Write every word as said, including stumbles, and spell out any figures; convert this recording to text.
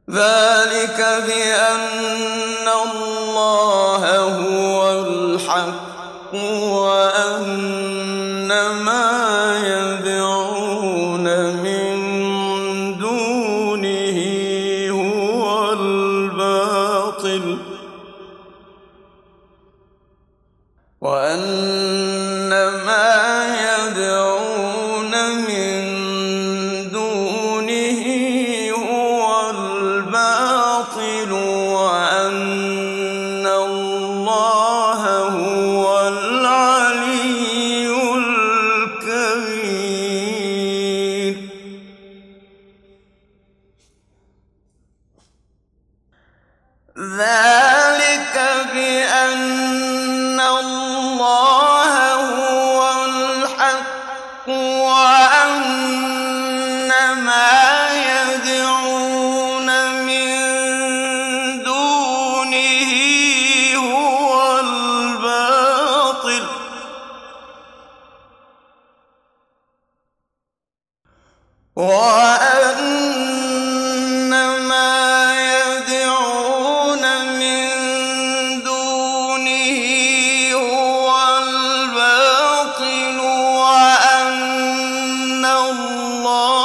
ذلك بأن الله هو الحق وأن ما يدعون من دونه هو الباطل وأن ما يدعون من دونه هو الباطل وأن الله هو العلي الكبير. ذلك بأن الله هو الحق وأن ما يدعون من دونه هو الباطل وأن ما يدعون من دونه هو الباطل وأن الله